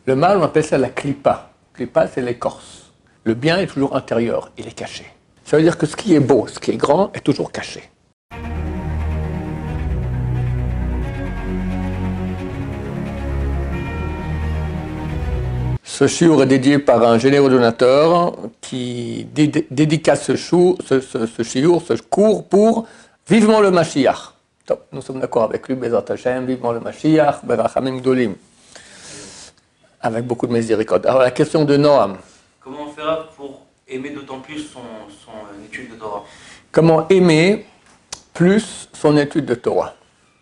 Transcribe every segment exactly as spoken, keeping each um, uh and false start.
Le mal, on appelle ça la clipa. Clipa, c'est l'écorce. Le bien est toujours intérieur, il est caché. Ça veut dire que ce qui est beau, ce qui est grand, est toujours caché. Ce shiur est dédié par un généreux donateur qui dé dédicace ce, chou, ce, ce, ce shiur, ce cours pour vivement le Mashiach. Top, nous sommes d'accord avec lui, Bezat Hashem, vivement le Mashiach, Berachamim Gdolim. Avec beaucoup de miséricorde. Alors la question de Noam. Comment on fera pour aimer d'autant plus son, son étude de Torah? Comment aimer plus son étude de Torah?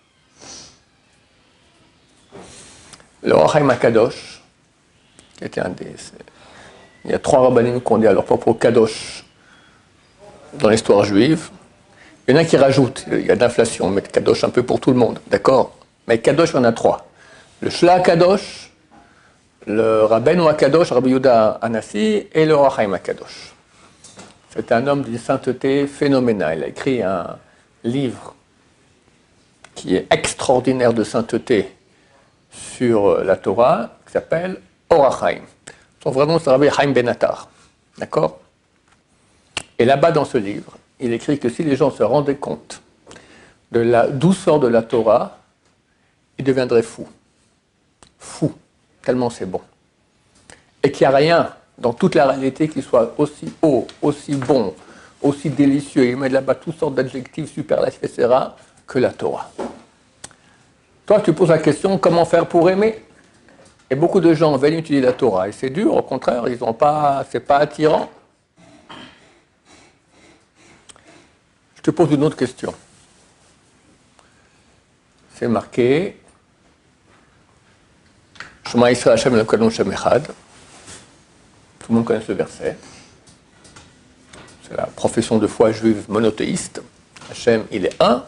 Le Or HaChaim HaKadosh, qui était un des... Il y a trois rabbanim qui ont dit à leur propre Kadosh dans l'histoire juive. Il y en a qui rajoutent, il y a de l'inflation, on met Kadosh un peu pour tout le monde, d'accord? Mais Kadosh, il y en a trois. Le Shla Kadosh, le Rabbeinu HaKadosh, Rabbi Yehuda Hanassi, et le Or HaChaim HaKadosh. C'est un homme d'une sainteté phénoménale. Il a écrit un livre qui est extraordinaire de sainteté sur la Torah, qui s'appelle Or HaChaim. Son vrai nom, c'est Rabbi Chaim Ben Attar. D'accord? Et là-bas, dans ce livre, il écrit que si les gens se rendaient compte de la douceur de la Torah, ils deviendraient fous. Fous, tellement c'est bon. Et qu'il n'y a rien dans toute la réalité qui soit aussi haut, aussi bon, aussi délicieux, il met là-bas toutes sortes d'adjectifs superlatifs, et cetera, que la Torah. Toi, tu poses la question, comment faire pour aimer? Et beaucoup de gens veulent utiliser la Torah, et c'est dur, au contraire, ils ont pas, c'est pas attirant. Je te pose une autre question. C'est marqué Shema Yisrael Hashem Elokeinu Hashem Echad. Tout le monde connaît ce verset. C'est la profession de foi juive monothéiste. Hashem, il est un.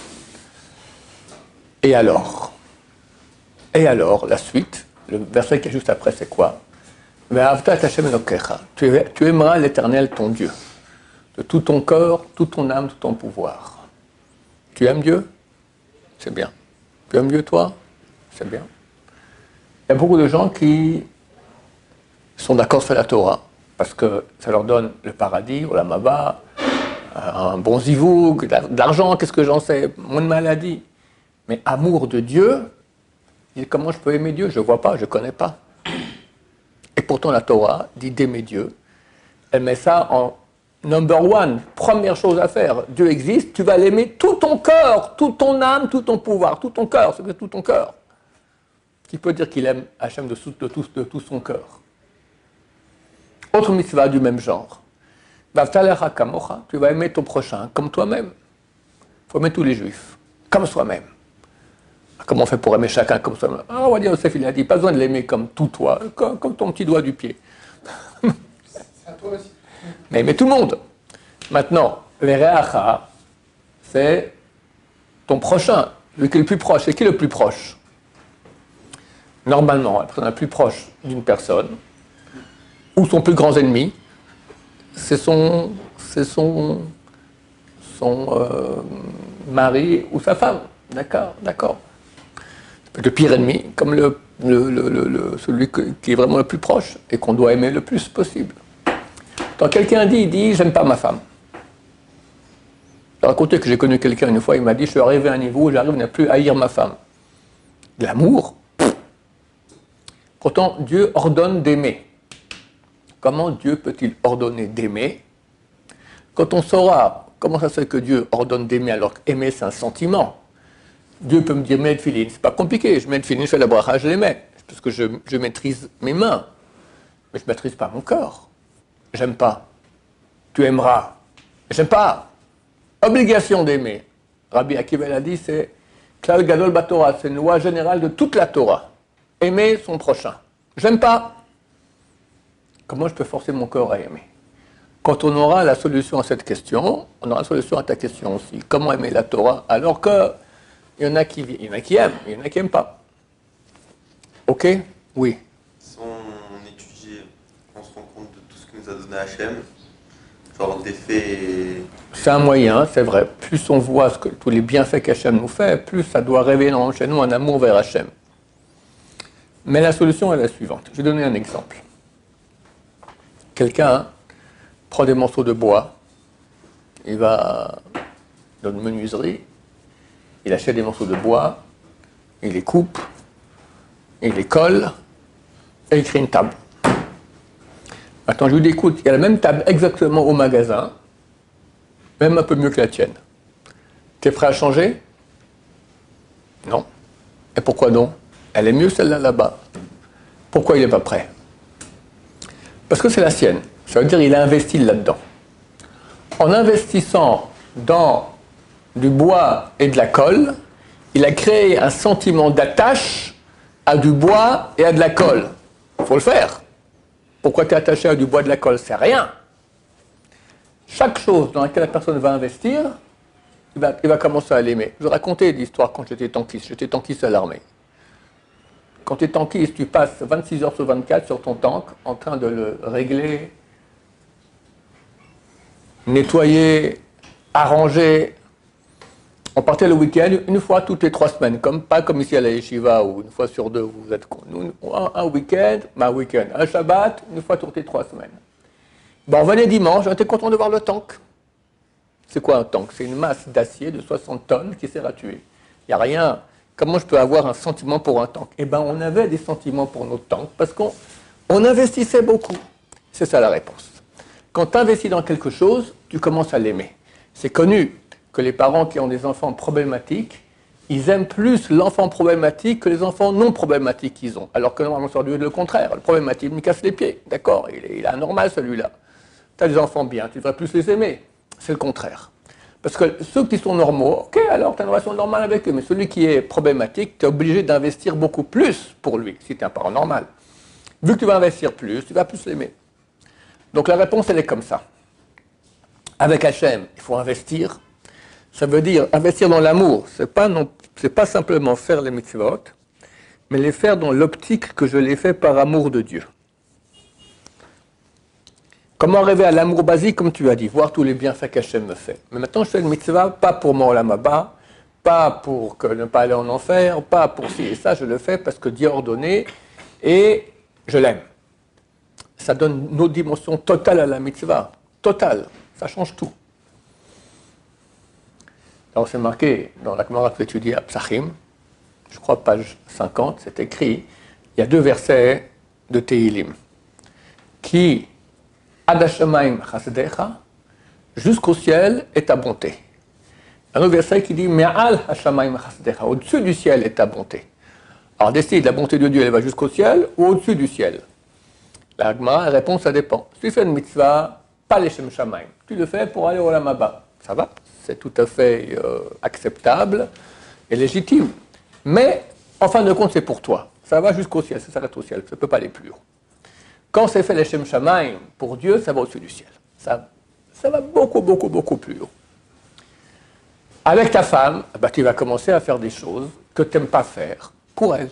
Et alors? Et alors, la suite, le verset qui est juste après, c'est quoi? Ve'ahavta et Hashem Elokecha. Tu aimeras l'Éternel, ton Dieu, de tout ton corps, toute ton âme, tout ton pouvoir. Tu aimes Dieu? C'est bien. Tu aimes Dieu, toi? C'est bien. Il y a beaucoup de gens qui sont d'accord sur la Torah, parce que ça leur donne le paradis, ou la maba, un bon zivoug, de l'argent, qu'est-ce que j'en sais, moins de maladie. Mais amour de Dieu, comment je peux aimer Dieu? Je ne vois pas, je ne connais pas. Et pourtant la Torah dit d'aimer Dieu. Elle met ça en number one, première chose à faire. Dieu existe, tu vas l'aimer tout ton cœur, toute ton âme, tout ton pouvoir, tout ton cœur, c'est tout ton cœur. Qui peut dire qu'il aime Hachem de tout, de tout, de tout son cœur? Autre mitzvah du même genre. Tu vas aimer ton prochain comme toi-même. Il faut aimer tous les juifs, comme soi-même. Comment on fait pour aimer chacun comme soi-même? Ah, on va dire, Yosef, il a dit, pas besoin de l'aimer comme tout toi, comme, comme ton petit doigt du pied. C'est à toi aussi. Mais aimer tout le monde. Maintenant, les reacha, c'est ton prochain, lui qui est le plus proche. Et qui est le plus proche? Normalement, la personne la plus proche d'une personne, ou son plus grand ennemi, c'est son, c'est son, son euh, mari ou sa femme. D'accord, d'accord. Le pire ennemi, comme le, le, le, le, le, celui qui est vraiment le plus proche et qu'on doit aimer le plus possible. Quand quelqu'un dit, il dit, j'aime pas ma femme. J'ai raconté que j'ai connu quelqu'un une fois, il m'a dit, je suis arrivé à un niveau où j'arrive à ne plus haïr ma femme. De l'amour. Pourtant, Dieu ordonne d'aimer. Comment Dieu peut-il ordonner d'aimer? Quand on saura comment ça se fait que Dieu ordonne d'aimer alors qu'aimer c'est un sentiment, Dieu peut me dire mets le filin, c'est pas compliqué, je mets le filin, je fais la bracha, je les mets, parce que je, je maîtrise mes mains, mais je ne maîtrise pas mon corps. J'aime pas. Tu aimeras. J'aime pas. Obligation d'aimer. Rabbi Akiva l'a dit, c'est Klal Gadol Batorah, c'est une loi générale de toute la Torah. Aimer son prochain. J'aime pas. Comment je peux forcer mon corps à aimer? Quand on aura la solution à cette question, on aura la solution à ta question aussi. Comment aimer la Torah? Alors que il y en a qui, il y en a qui aiment, il y en a qui n'aiment pas. Ok? Oui. Si on étudie, on se rend compte de tout ce que nous a donné Hachem, genre des faits... C'est un moyen, c'est vrai. Plus on voit ce que, tous les bienfaits qu'Hachem nous fait, plus ça doit révéler chez nous un amour vers Hachem. Mais la solution est la suivante. Je vais donner un exemple. Quelqu'un prend des morceaux de bois, il va dans une menuiserie, il achète des morceaux de bois, il les coupe, il les colle, et il crée une table. Maintenant, je lui dis, écoute, il y a la même table exactement au magasin, même un peu mieux que la tienne. Tu es prêt à changer? Non. Et pourquoi non? Elle est mieux celle-là là-bas. Pourquoi il n'est pas prêt? Parce que c'est la sienne. Ça veut dire qu'il a investi là-dedans. En investissant dans du bois et de la colle, il a créé un sentiment d'attache à du bois et à de la colle. Il faut le faire. Pourquoi tu es attaché à du bois et de la colle? C'est rien. Chaque chose dans laquelle la personne va investir, il va, il va commencer à l'aimer. Je vous racontais l'histoire quand j'étais tankiste. J'étais tankiste à l'armée. Quand tu es tankiste, tu passes vingt-six heures sur vingt-quatre sur ton tank en train de le régler, nettoyer, arranger. On partait le week-end une fois toutes les trois semaines, comme, pas comme ici à la yeshiva où une fois sur deux vous êtes con. Nous, un, un week-end, un week-end, un Shabbat, une fois toutes les trois semaines. Bon, on venait dimanche, on était content de voir le tank. C'est quoi un tank? C'est une masse d'acier de soixante tonnes qui sert à tuer. Il n'y a rien. Comment je peux avoir un sentiment pour un tank? Eh bien, on avait des sentiments pour nos tanks parce qu'on on investissait beaucoup. C'est ça la réponse. Quand tu investis dans quelque chose, tu commences à l'aimer. C'est connu que les parents qui ont des enfants problématiques, ils aiment plus l'enfant problématique que les enfants non problématiques qu'ils ont. Alors que normalement, ça doit être le contraire. Le problématique me casse les pieds. D'accord, il est, il est anormal celui-là. Tu as des enfants bien, tu devrais plus les aimer. C'est le contraire. Parce que ceux qui sont normaux, ok, alors tu as une relation normale avec eux, mais celui qui est problématique, tu es obligé d'investir beaucoup plus pour lui, si tu es un parent normal. Vu que tu vas investir plus, tu vas plus l'aimer. Donc la réponse, elle est comme ça. Avec Hachem, il faut investir. Ça veut dire investir dans l'amour. Ce n'est pas, pas simplement faire les mitzvot, mais les faire dans l'optique que je les fais par amour de Dieu. Comment arriver à l'amour basique, comme tu as dit, voir tous les bienfaits qu'Hachem me fait. Mais maintenant, je fais le mitzvah, pas pour mon olam haba, pas pour que ne pas aller en enfer, pas pour ci et ça, je le fais parce que Dieu a ordonné et je l'aime. Ça donne une autre dimension totale à la mitzvah. Totale. Ça change tout. Alors, c'est marqué dans la Gemara que j'étudie à Psachim, je crois page cinquante, c'est écrit, il y a deux versets de Tehilim qui Ad Hashamayim chasdecha, jusqu'au ciel est ta bonté. Un autre verset qui dit Me'al Hashamayim chasdecha, au-dessus du ciel est ta bonté. Alors décide, la bonté de Dieu, elle va jusqu'au ciel ou au-dessus du ciel? La Gemara répond, ça dépend. Si tu fais une mitzvah, pas les Shem Shamayim, tu le fais pour aller au olam haba. Ça va, c'est tout à fait euh, acceptable et légitime. Mais, en fin de compte, c'est pour toi. Ça va jusqu'au ciel, ça s'arrête au ciel, ça ne peut pas aller plus haut. Quand c'est fait les Shem Shamayim, pour Dieu, ça va au-dessus du ciel. Ça, ça va beaucoup, beaucoup, beaucoup plus haut. Avec ta femme, bah, tu vas commencer à faire des choses que tu n'aimes pas faire pour elle.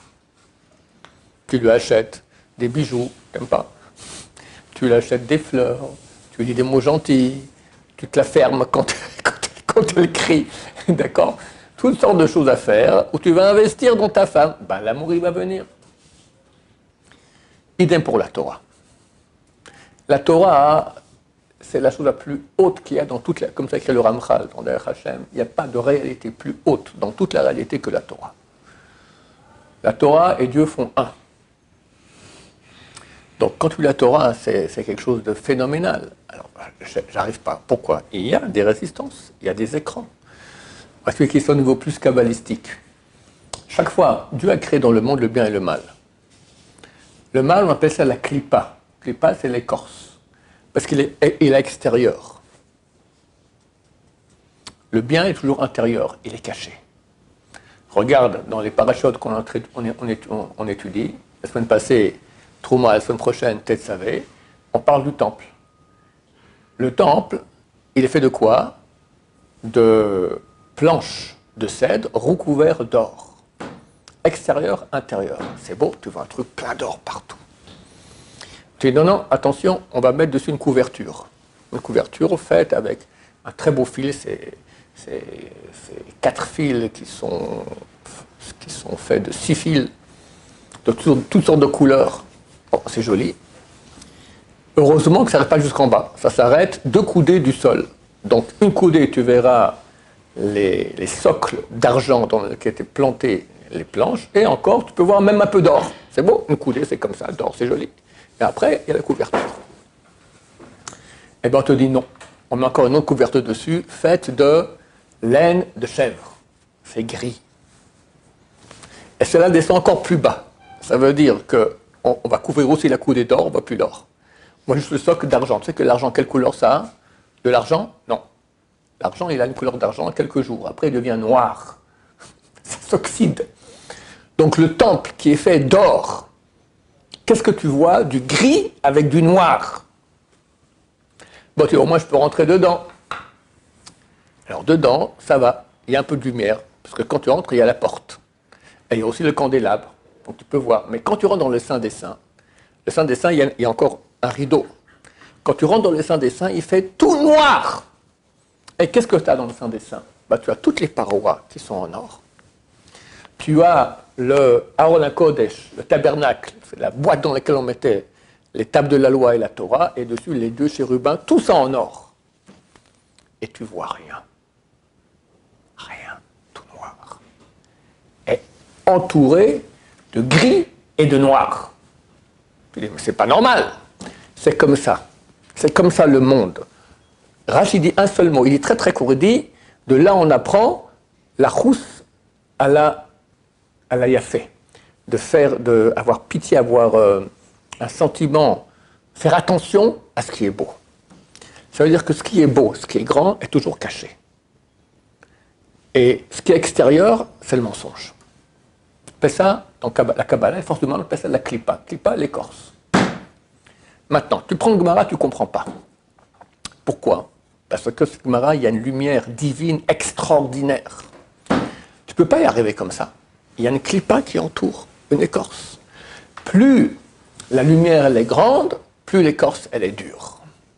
Tu lui achètes des bijoux, tu n'aimes pas. Tu lui achètes des fleurs, tu lui dis des mots gentils, tu te la fermes quand, quand, quand elle crie, d'accord? Toutes sortes de choses à faire où tu vas investir dans ta femme. Bah, l'amour, il va venir. Idem pour la Torah. La Torah, c'est la chose la plus haute qu'il y a dans toute la... Comme ça écrit le Ramchal dans Derech Hashem, il n'y a pas de réalité plus haute dans toute la réalité que la Torah. La Torah et Dieu font un. Donc quand tu lis la Torah, c'est, c'est quelque chose de phénoménal. Alors, j'arrive pas. Pourquoi? Il y a des résistances, il y a des écrans. On va expliquer ça au niveau plus kabbalistique. Chaque fois, Dieu a créé dans le monde le bien et le mal. Le mal, on appelle ça la klipa. Klipa, c'est l'écorce. Parce qu'il est, il est extérieur. Le bien est toujours intérieur, il est caché. Regarde dans les parachutes qu'on on, on, on étudie, la semaine passée, Trouma, la semaine prochaine, Tetzavé, on parle du temple. Le temple, il est fait de quoi? De planches de cèdre recouvertes d'or. Extérieur, intérieur. C'est beau, tu vois un truc plein d'or partout. Tu dis non, non, attention, on va mettre dessus une couverture. Une couverture faite avec un très beau fil, c'est, c'est, c'est quatre fils qui sont, qui sont faits de six fils de toutes, toutes sortes de couleurs. Bon, c'est joli. Heureusement que ça n'arrête pas jusqu'en bas. Ça s'arrête deux coudées du sol. Donc, une coudée, tu verras les, les socles d'argent dans lesquels étaient plantées les planches. Et encore, tu peux voir même un peu d'or. C'est beau, une coudée, c'est comme ça, d'or, c'est joli. Et après, il y a la couverture. Eh bien, on te dit non. On met encore une autre couverture dessus, faite de laine de chèvre. C'est gris. Et cela descend encore plus bas. Ça veut dire qu'on on va couvrir aussi la coudée d'or, on ne voit plus d'or. Moi, juste le socle d'argent. Tu sais que l'argent, quelle couleur ça a? De l'argent? Non. L'argent, il a une couleur d'argent en quelques jours. Après, il devient noir. Ça s'oxyde. Donc, le temple qui est fait d'or, qu'est-ce que tu vois? Du gris avec du noir. Bon, tu vois, au moins, je peux rentrer dedans. Alors, dedans, ça va. Il y a un peu de lumière. Parce que quand tu entres, il y a la porte. Et il y a aussi le candélabre. Donc, tu peux voir. Mais quand tu rentres dans le Saint des Saints, le Saint des Saints, il y a, il y a encore un rideau. Quand tu rentres dans le Saint des Saints, il fait tout noir. Et qu'est-ce que tu as dans le Saint des Saints? Bah, tu as toutes les parois qui sont en or. Tu as le Aron HaKodesh, le tabernacle, c'est la boîte dans laquelle on mettait les tables de la loi et la Torah, et dessus les deux chérubins, tout ça en or. Et tu vois rien. Rien, tout noir. Et entouré de gris et de noir. Tu dis, mais c'est pas normal. C'est comme ça. C'est comme ça le monde. Rashi dit un seul mot, il est très très court, il dit, de là on apprend la rousse à la, à la yafé, de faire, de avoir pitié, avoir euh, un sentiment, faire attention à ce qui est beau. Ça veut dire que ce qui est beau, ce qui est grand, est toujours caché. Et ce qui est extérieur, c'est le mensonge. On appelle ça, dans la Kabbalah, et forcément on appelle ça la klipa. Klipa, l'écorce. Maintenant, tu prends le Gemara, tu ne comprends pas. Pourquoi? Parce que ce Gemara, il y a une lumière divine extraordinaire. Tu ne peux pas y arriver comme ça. Il y a une klipa qui entoure, une écorce. Plus la lumière elle est grande, plus l'écorce elle est dure.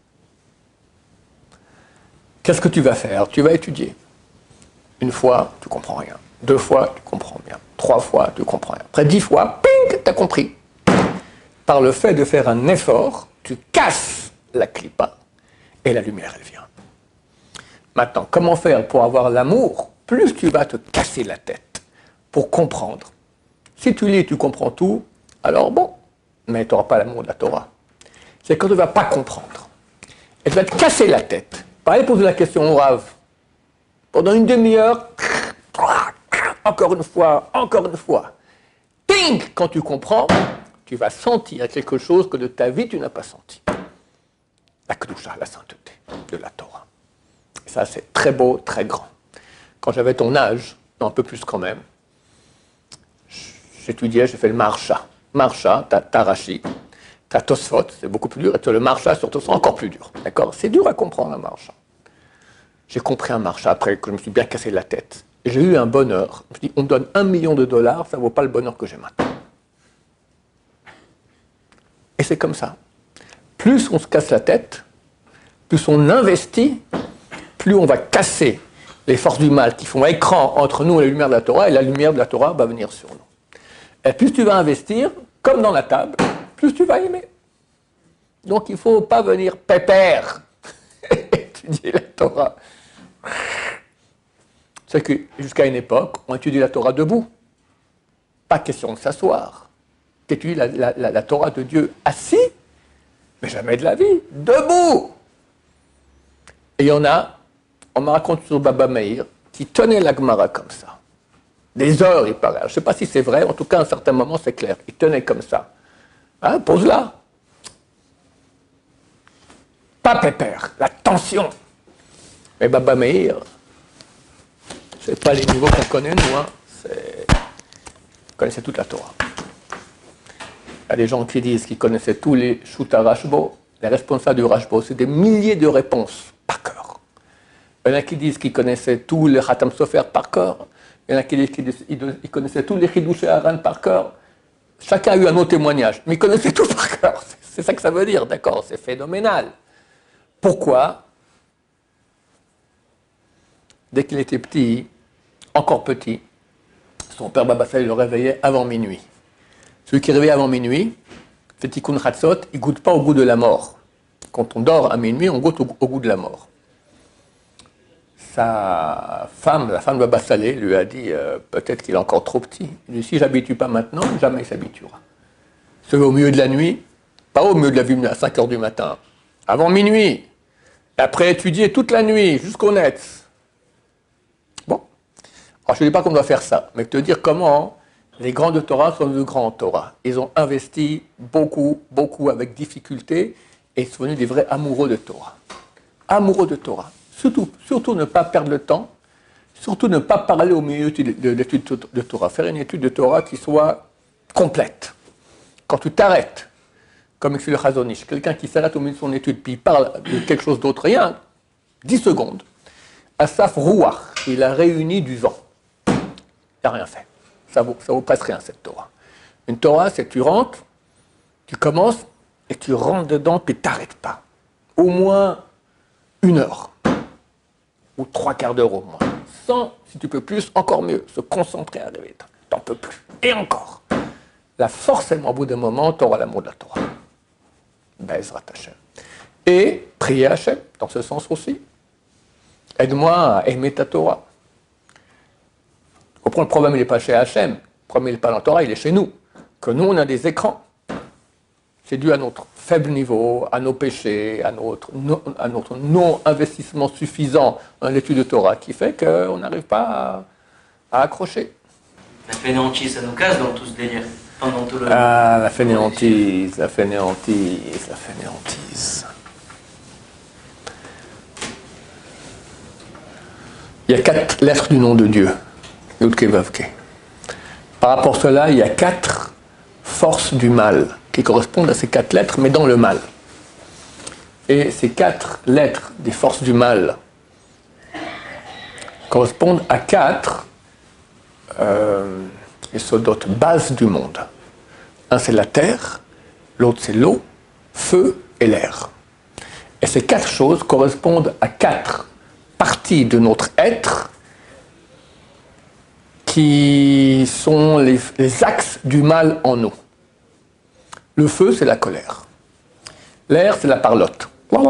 Qu'est-ce que tu vas faire? Tu vas étudier. Une fois, tu ne comprends rien. Deux fois, tu comprends bien. Trois fois, tu comprends rien. Après dix fois, ping, tu as compris. Par le fait de faire un effort, tu casses la klipa et la lumière, elle vient. Maintenant, comment faire pour avoir l'amour? Plus tu vas te casser la tête pour comprendre. Si tu lis, tu comprends tout, alors bon, mais tu n'auras pas l'amour de la Torah. C'est quand tu ne vas pas comprendre. Et tu vas te casser la tête. Pareil, poser la question au Rav. Pendant une demi-heure, encore une fois, encore une fois. Ping! Quand tu comprends, tu vas sentir quelque chose que de ta vie tu n'as pas senti. La Kedusha, la sainteté de la Torah. Et ça, c'est très beau, très grand. Quand j'avais ton âge, un peu plus quand même, j'étudiais, j'ai fait le Marsha. Marsha, t'as Rashi, t'as Tosfot, c'est beaucoup plus dur, et le Marsha, surtout, c'est encore plus dur. D'accord? C'est dur à comprendre un Marsha. J'ai compris un Marsha après que je me suis bien cassé la tête. J'ai eu un bonheur. Je me suis dit, on me donne un million de dollars, ça ne vaut pas le bonheur que j'ai maintenant. Et c'est comme ça. Plus on se casse la tête, plus on investit, plus on va casser les forces du mal qui font écran entre nous et la lumière de la Torah, et la lumière de la Torah va venir sur nous. Et plus tu vas investir, comme dans la table, plus tu vas aimer. Donc il ne faut pas venir pépère étudier la Torah. C'est que jusqu'à une époque, on étudie la Torah debout. Pas question de s'asseoir. Tu étudies la, la, la, la Torah de Dieu assis, mais jamais de la vie, debout. Et il y en a, on me raconte sur Baba Meir, qui tenait la Gemara comme ça. Des heures, il parlait. Je ne sais pas si c'est vrai, en tout cas, à un certain moment, c'est clair. Il tenait comme ça. Hein, pose-la. Pas pépère, la tension. Mais Baba Meir, ce n'est pas les niveaux qu'on connaît, nous. Hein. Vous connaissez toute la Torah. Il y a des gens qui disent qu'ils connaissaient tous les Shuta Rashbo, les responsables du Rashbo, c'est des milliers de réponses par cœur. Il y en a qui disent qu'ils connaissaient tous les Khatam Sofer par cœur. Il y en a qui disent qu'ils connaissaient tous les Chidush Haran par cœur. Chacun a eu un autre témoignage, mais ils connaissaient tout par cœur. C'est ça que ça veut dire, d'accord? C'est phénoménal. Pourquoi? Dès qu'il était petit, encore petit, son père Baba Sali le réveillait avant minuit. Celui qui est réveillé avant minuit, fait tikkun chatzot, il ne goûte pas au goût de la mort. Quand on dort à minuit, on goûte au, au goût de la mort. Sa femme, la femme de Baba Salé, lui a dit euh, peut-être qu'il est encore trop petit. Il dit si j'habitue pas maintenant, jamais il s'habituera. Celui au milieu de la nuit, pas au milieu de la nuit à cinq heures du matin, avant minuit, et après étudier toute la nuit jusqu'au net. Bon, alors je ne dis pas qu'on doit faire ça, mais te dire comment les grands de Torah sont de grands Torah. Ils ont investi beaucoup, beaucoup avec difficulté et ils sont devenus des vrais amoureux de Torah. Amoureux de Torah. Surtout, surtout ne pas perdre le temps, surtout ne pas parler au milieu de l'étude de Torah. Faire une étude de Torah qui soit complète. Quand tu t'arrêtes, comme explique le Chazon Ish, quelqu'un qui s'arrête au milieu de son étude puis il parle de quelque chose d'autre, rien, dix secondes, Asaf Ruach, il a réuni du vent. Il n'a rien fait. Ça vaut, ça vaut presque rien, cette Torah. Une Torah, c'est que tu rentres, tu commences, et tu rentres dedans, puis tu t'arrêtes pas. Au moins une heure. Ou trois quarts d'heure au moins. Sans, si tu peux plus, encore mieux, se concentrer à rêver. T'en peux plus. Et encore. Là, forcément, au bout d'un moment, tu auras l'amour de la Torah. Bezrat Hashem. Et prier Hashem, dans ce sens aussi. Aide-moi à aimer ta Torah. Tu comprends, le problème, il n'est pas chez Hashem. Le problème, il n'est pas dans la Torah, il est chez nous. Que nous, on a des écrans. C'est dû à notre faible niveau, à nos péchés, à notre, non, à notre non-investissement suffisant dans l'étude de Torah, qui fait qu'on n'arrive pas à, à accrocher. La fainéantise, ça nous casse dans tout ce délire. Pendant tout le... Ah, la fainéantise, la fainéantise, la fainéantise. Il y a quatre lettres du nom de Dieu. Yud-Kei Vav-Kei. Par rapport à cela, il y a quatre forces du mal qui correspondent à ces quatre lettres, mais dans le mal. Et ces quatre lettres des forces du mal correspondent à quatre euh, sodotes bases du monde. Un, c'est la terre, l'autre, c'est l'eau, feu et l'air. Et ces quatre choses correspondent à quatre parties de notre être qui sont les, les axes du mal en nous. Le feu, c'est la colère. L'air, c'est la parlotte.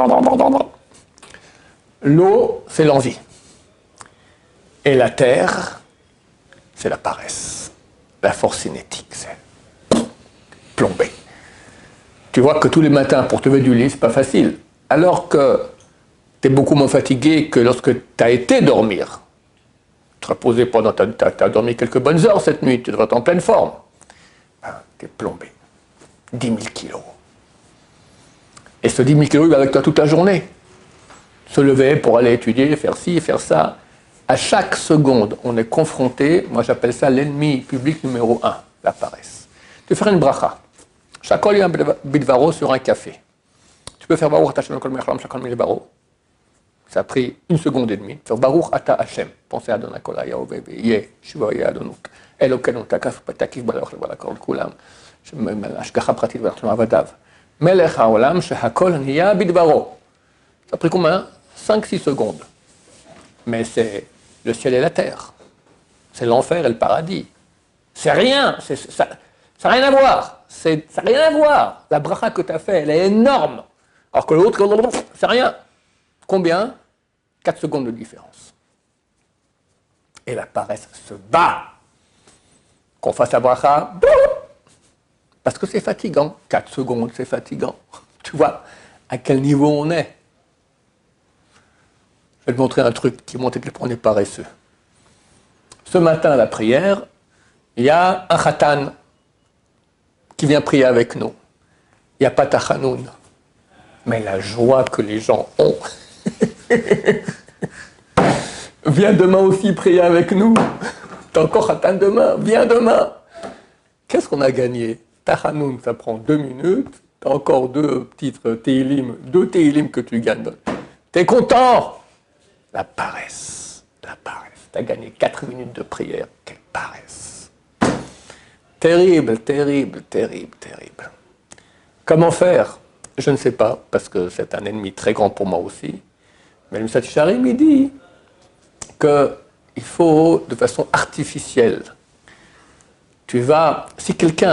L'eau, c'est l'envie. Et la terre, c'est la paresse. La force cinétique, c'est plombé. Tu vois que tous les matins, pour te lever du lit, c'est pas facile. Alors que tu es beaucoup moins fatigué que lorsque tu as été dormir. Tu te reposé pendant, tu as dormi quelques bonnes heures cette nuit, tu devrais être en pleine forme. Ben, tu es plombé. dix mille kilos. Et ce dix mille kilos, il va avec toi toute la journée. Se lever pour aller étudier, faire ci, faire ça. À chaque seconde, on est confronté, moi j'appelle ça l'ennemi public numéro un, la paresse. Tu peux faire une bracha. Chacol un bidvaro sur un café. Tu peux faire Baruch Ata Hashem Kol Mechlam Chakol Milvaro. Ça a pris une seconde et demie. Faire Baruch Ata Hashem. Pensez à Adonai Kol Hayahov Yeh Shiva Yeh Adonut. Elokenu Takaf Patakif Balach Balakol Kulam. השגחה פרטית ואנחנו עבדיו. מלך העולם שהכל נהיה בדברו. Ça a pris combien? cinq six secondes. Mais c'est le ciel et la terre. C'est l'enfer et le paradis. C'est rien. C'est, ça n'a rien à voir. C'est, ça n'a rien à voir. La bracha que tu as fait, elle est énorme. Alors que l'autre, c'est rien. Combien? quatre secondes de différence. Et la paresse se bat. Qu'on fasse la bracha, parce que c'est fatigant. quatre secondes, c'est fatigant. Tu vois à quel niveau on est. Je vais te montrer un truc qui montre à quel point on est paresseux. Ce matin à la prière, il y a un khatan qui vient prier avec nous. Il n'y a pas tachanoun. Mais la joie que les gens ont. Viens demain aussi prier avec nous. T'as encore khatan demain. Viens demain. Qu'est-ce qu'on a gagné? Tachanoun, ça prend deux minutes. T'as encore deux titres Téhilim, deux Téhilim que tu gagnes. T'es content? La paresse, la paresse. T'as gagné quatre minutes de prière. Quelle paresse. Terrible, terrible, terrible, terrible. Comment faire? Je ne sais pas, parce que c'est un ennemi très grand pour moi aussi. Mais le Message Charim, il dit qu'il faut, de façon artificielle, tu vas, si quelqu'un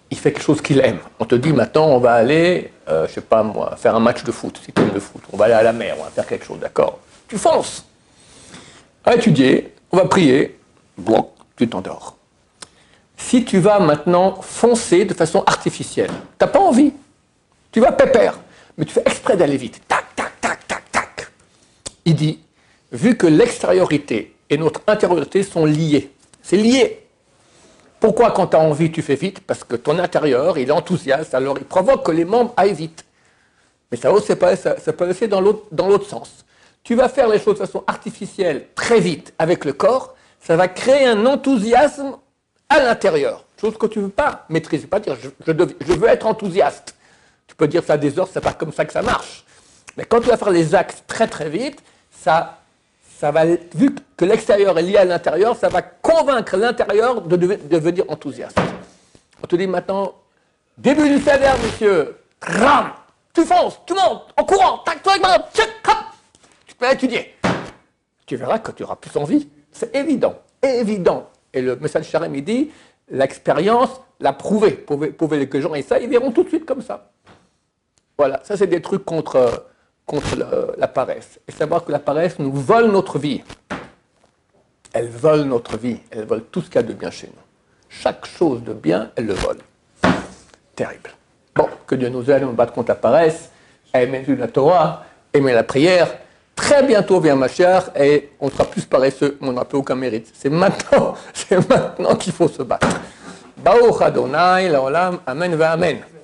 il fait quelque chose qu'il aime. On te dit maintenant, on va aller, euh, je sais pas moi, faire un match de foot, si tu aimes le foot. On va aller à la mer, on va faire quelque chose, d'accord? Tu fonces. À étudier, on va prier, bloc, tu t'endors. Si tu vas maintenant foncer de façon artificielle, tu n'as pas envie, tu vas pépère, mais tu fais exprès d'aller vite. Tac, tac, tac, tac, tac. Il dit, vu que l'extériorité et notre intériorité sont liées, c'est lié. Pourquoi quand tu as envie, tu fais vite? Parce que ton intérieur, il est enthousiaste, alors il provoque que les membres aillent vite. Mais ça, ça, ça, ça peut aussi dans l'autre sens. Tu vas faire les choses de façon artificielle, très vite, avec le corps, ça va créer un enthousiasme à l'intérieur, chose que tu ne veux pas maîtriser, pas dire je, je, dev, je veux être enthousiaste. Tu peux dire ça à des heures, c'est pas comme ça que ça marche. Mais quand tu vas faire les axes très très vite, ça, ça va, vu que l'extérieur est lié à l'intérieur, ça va convaincre l'intérieur de, de, de devenir enthousiaste. On te dit maintenant, début du salaire, monsieur, tram, tu fonces, tu montes, en courant, tac, tac, tac, hop, tu peux étudier. Tu verras que tu auras plus envie. C'est évident, évident. Et le message Sharem, il dit, l'expérience l'a prouvé. Pouvez, pouvez que les gens aient ça, ils verront tout de suite comme ça. Voilà, ça c'est des trucs contre, contre le, la paresse. Et savoir que la paresse nous vole notre vie. Elle vole notre vie, elle vole tout ce qu'il y a de bien chez nous. Chaque chose de bien, elle le vole. Terrible. Bon, que Dieu nous aide à nous battre contre la paresse, à aimer la Torah, aimer la prière. Très bientôt vient Mashiach et on sera plus paresseux, mais on n'a plus aucun mérite. C'est maintenant, c'est maintenant qu'il faut se battre. Baruch Adonai, l'olam, amen va amen.